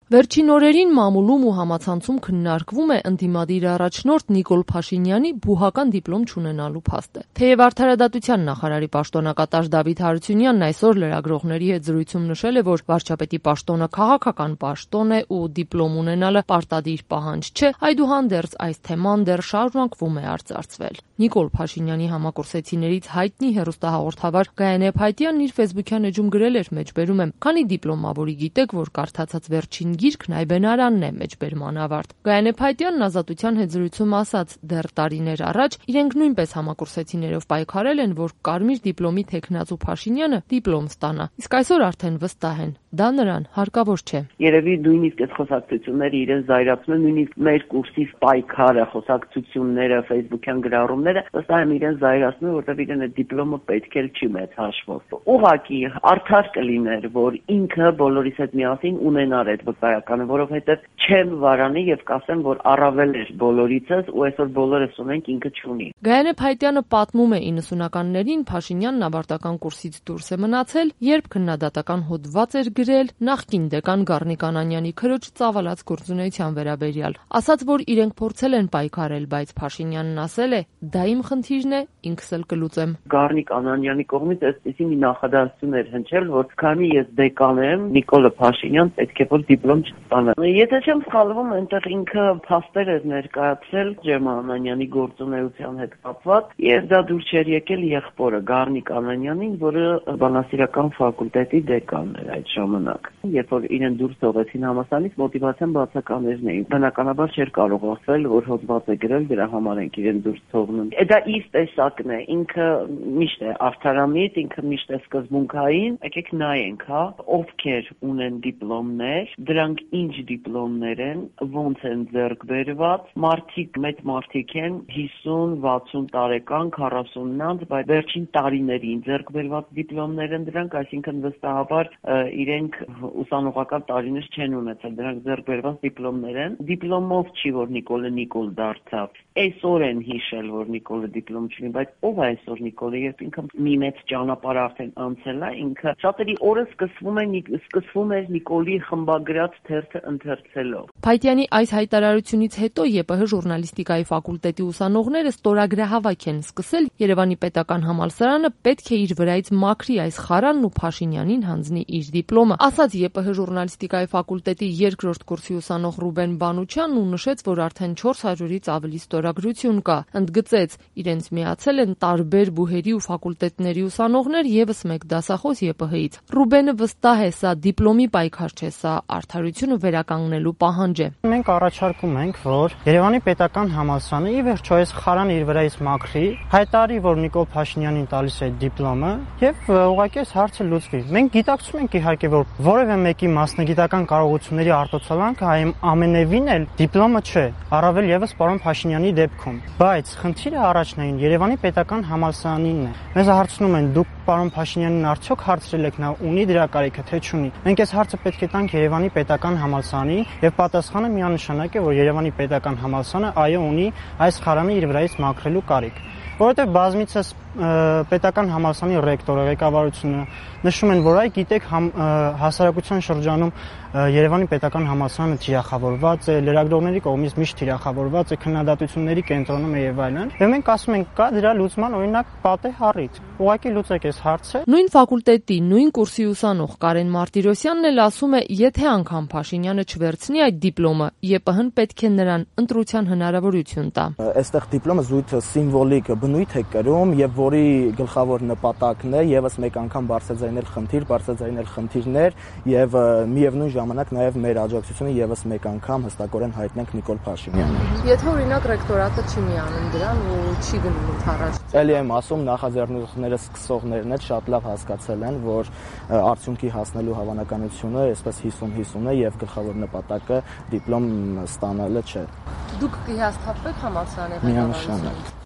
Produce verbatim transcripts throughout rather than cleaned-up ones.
Վերջին օրերին մամուլում ու համացանցում քննարկվում է ընդդիմադիր առաջնորդ Նիկոլ Փաշինյանի բուհական դիպլոմ չունենալու փաստը։ Թեև Արդարադատության նախարարի պաշտոնակատար Դավիթ Հարությունյանն այսօր լրագրողների հետ զրույցում նշել է, որ վարչապետի պաշտոնը քաղաքական պաշտոն է ու դիպլոմ ունենալը պարտադիր պահանջ չէ, այդուհանդերձ այս թեման դեռ շարունակվում է արծարծվել։ Նիկոլ Փաշինյանի համակուրսեցիներից հայտնի հեռուստահաղորդավար Գայանե Փայտյանն իր ֆեյսբուքյան էջում գրել էր մեջբերում եմ. «Քանի դիպլոմավորի գիտեք, որ կարդացած վերջին գիրքն Այբենարանն է», մեջբերման ավարտ։ Գայանե Փայտյանն Ազատության հետ զրույցում ասաց, դեռ տարիներ առաջ իրենք նույնպես համակուրսեցիներով պայքարել են, որ կարմիր դիպլոմի թեկնածու Փաշինյանը դիպլոմ ստանա, իսկ այսօր արդեն վստահ են, դա նրան հարկավոր չէ։ Երևի նույնիսկ այս խոսակցությունները իրեն զայրացնում են, նույնիսկ մեր կուրսի պայքարը, խոսակցությունները, ֆեյսբուքյան գրառումները վստահ եմ իրեն զայրացնում, որտեղ իրեն այդ դիպլոմը պետք էլ չի մեծ հաշվով։ Ուղղակի արդար կլիներ, որ ինքը բոլորիս հետ միասին ունենար այդ վկայականը, որովհետև չեմ վարանի եւ կասեմ, որ առավել էր բոլորիցս ու այսօր բոլորս ունենք, ինքը չունի։ Գայանե Փայտյանը պատմում է իննսունականներին Փաշինյանն ավարտական կուրսից դուրս է մնացել, երբ քննադատական հոդված էր գրել նախկին դեկան Գառնիկ Անանյանի քրոջ ծավալած գործունեության վերաբերյալ։ Ասաց, որ իրենք փորձել են պայքարել, բայց Փաշինյանն ասել է՝ դա իմ խնդիրն է, ինքս էլ կլուծեմ։ Գառնիկ Անանյանի կողմից այսպեսի մի նախադասություն էր հնչել, որ քանի ես դեկան եմ, Նիկոլը Փաշինյան պետք է որ դիպլոմ չստանա։ Եթե չեմ սխալվում, այնտեղ ինքը փաստեր էր ներկայացրել Ջերմա Անանյանի գործունեության հետ կապված, եւ դա դուրս էր եկել եղբորը Գառնիկ Անանյանին, որը բանասիրական ֆակուլտետի դեկան էր այդ ժամանակ։ Երբ որ իրեն դուրս թողեցին համալսարանից, մոտիվացիան բացականերն էին։ Բնականաբար չէր կարող ասել, որ հոդված է գրել, դրա համար ենք իրեն դուրս թողնում։ Դա իր տեսակն է, ինքը միշտ է արդարամիտ, ինքը միշտ է սկզբունքային։ Եկեք նայենք, հա, ովքեր ունեն դիպլոմներ, դրանք ինչ դիպլոմներ են, ոնց են ձեռք բերված, մարդիկ, մեծ մարդիկ են, հիսուն, վաթսուն տարեկան, քառասուննանց, բայց վերջին տարիներին ձեռք բերված դիպլոմներ են դրանք, այսինքն վստահաբար իրենք ուսանողական տարիներ չեն ունեցել, դրանք ձեռք բերված դիպլոմներ են։ Դիպլոմով չի, որ Նիկոլը Նիկոլ դարձավ։ Այսօր են հիշել, որ Նիկոլը դիպլոմ չունի, բայց ով է այսօր Նիկոլը, երբ ինքը մի մեծ ճանապարհ արդեն անցել է, ինքը շատերի օրը սկսվում է սկսվում էր Նիկոլի խմբագրած թերթը ընթերցելով։ Փայտյանի այս հայտարարությունից հետո ԵՊՀ ժուրնալիստիկայի ֆակուլտետի ուսանողները ստորագրահավաք են սկսել Երևանի պետական համալսարանը պետք է իր վրայից մաքրի այս խարանն ու Փաշինյանին հանձնի իր դիպլոմը, ասաց ԵՊՀ ժուրնալիստիկայի ֆակուլտետի երկրորդ կուրսի ուսանող Ռուբեն Բանուչյանն ու նշեց, որ արդեն չորս հարյուրից ավելի ստորագրություն կա։ Ընդգծեց, իրենց միացել են տարբեր բուհերի ու ֆակուլտետների ուսանողներ եւս մեկ դասախոս ԵՊՀ-ից։ Ռուբենը վստահ է, սա դիպլոմի պայքար չէ, սա արդարությունը վերականգնելու պահանջ է։ Մենք առաջարկում ենք, որ Երևանի պետական համալսարանը ի վերջո այս խարան իր վրայից մաքրի, հայտարարի, որ Նիկոլ Փաշինյանին տալիս է դիպլոմը եւ ուղղակի այս հարցը լուծվի։ Մենք գիտակցում ենք իհարկե, որ որևէ մեկի մասնագիտական կարողությունների արտոցալանքը ամենևին էլ դիպլոմը չէ, առավել եւս պարոն Փաշինյանի դեպքում, բայց խնդիրը առաջնային Երևանի պետական համալսարանինն է։ Մեզ հարցնում են, դուք պարոն Փաշինյանին արդյոք հարցրել եք նա ունի դրա կարիքը թե չունի։ Մենք այս հարցը պետք է տանք Երևանի պետական համալսարանին եւ պատասխանը միանշանակ է, որ Երևանի պետական համալսարանը այո ունի այս խարանը իր վրայից մաքրելու կարիք, որովհետեւ բազմիցս պետական համալսարանի ռեկտորը, ղեկավարությունը նշում են, որ այ գիտեք հասարակության շրջանում Երևանի պետական համալսարանը թիրախավորված է, լրագրողների կողմից միշտ թիրախավորված է, քննադատությունների կենտրոնում է եւ այլն։ Եվ մենք ասում ենք, կա դրա լուծման օրինակ պատե հառիթ։ Ուղղակի լուծեք այս հարցը։ Նույն ֆակուլտետի, նույն կուրսի ուսանող Կարեն Մարտիրոսյանն էլ ասում է, եթե անգամ Փաշինյանը չվերցնի այդ դիպլոմը, ԵՊՀ-ն պետք է նրան ընտրության հնարավորություն տա։ Այստեղ դիպլոմը զույգ սիմվոլիկ բնույթ է կրում եւ որի գլխավոր նպատակն է եւս մեկ անգամ բարձրաձայնել խնդիր, բարձրաձայնել խնդիրներ եւ միևնույն ժամանակ նաեւ մեր աջակցությունը եւս մեկ անգամ հստակորեն հայտնենք Նիկոլ Փաշինյանին։ Եթե օրինակ ռեկտորատը չի միանում դրան ու չի գնում ընդառաջ։ Էլի եմ ասում, նախաձեռնողները սկսողներն էլ շատ լավ հասկացել են, որ արդյունքի հասնելու հավանականությունը այսպես հիսուն հիսուն է եւ գլխավոր նպատակը դիպլոմ ստանալը չէ։ Դուք կհիասթափվեք համալսարանի ղեկավարությամբ։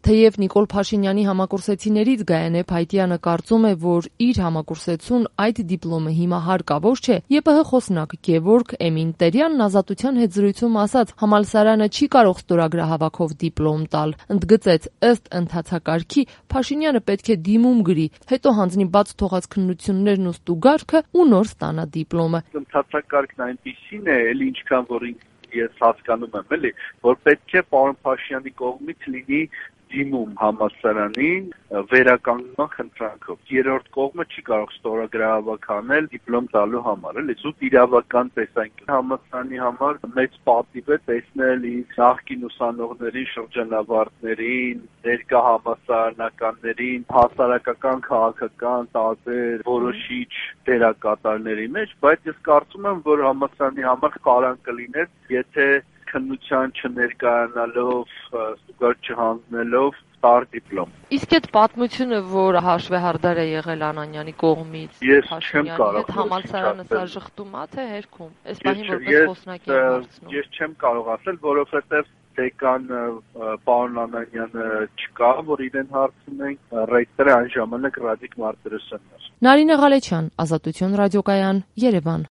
Թեև Նիկոլ Փաշինյանի համակուրսեցիներից Գայանե Փայտյանը կարծում է, որ իր համակուրսեցուն այդ դիպլոմը հիմա հարկավոր չէ, ԵՊՀ խոսնակ Գևորգ Էմին Տերյանն Ազատության հետ զրույցում ասաց, համալսարանը չի կարող ստորագրահավաքով դիպլոմ տալ, ընդգծեց, ըստ ընթացակարգի Փաշինյանը պետք է դիմում գրի, հետո հանձնի բաց թողած քննություններն ու ստուգարքը ու նոր ստանա դիպլոմը։ Ընթացակարգն այնպիսին է, էլի ինչքան որ ես հասկանում եմ, էլի, որ պետք է պարոն Փաշինյանի կողմից լինի դիմում համալսարանին վերականգնման խնդրանքով։ Երրորդ կողմը չի կարող ստորագրահավաք անել դիպլոմ տալու համար, էլի, զուտ իրավական տեսանկյունից համալսարանի համար մեծ պատիվ է տեսնել իր նախկին ուսանողներին, շրջանավարտներին, ներկա համալսարանականներին, հասարակական, քաղաքական տարբեր որոշիչ դերակատարների մեջ, բայց ես կարծում եմ, որ համալսարանի համար կարան կլիներ, եթե քննության չներկայանալով, ստուգար չհանձնելով տար դիպլոմ։ Իսկ այդ պատմությունը, որ հաշվեհարդար է եղել Անանյանի կողմից, ես չեմ կարող համալսարանը սա ժխտում է, թե հերքում։ Այս պահին որպես խոսնակ եմ հարցնում։ Ես չեմ կարող ասել, որովհետև դեկան պարոն Անանյանը չկա, որ իրեն հարցնենք, ռեկտորը այն ժամանակ Ռադիկ Մարտիրոսյանն էր։ Նարինե Ղալեչյան, Ազատություն ռադիոկայան, Երևան։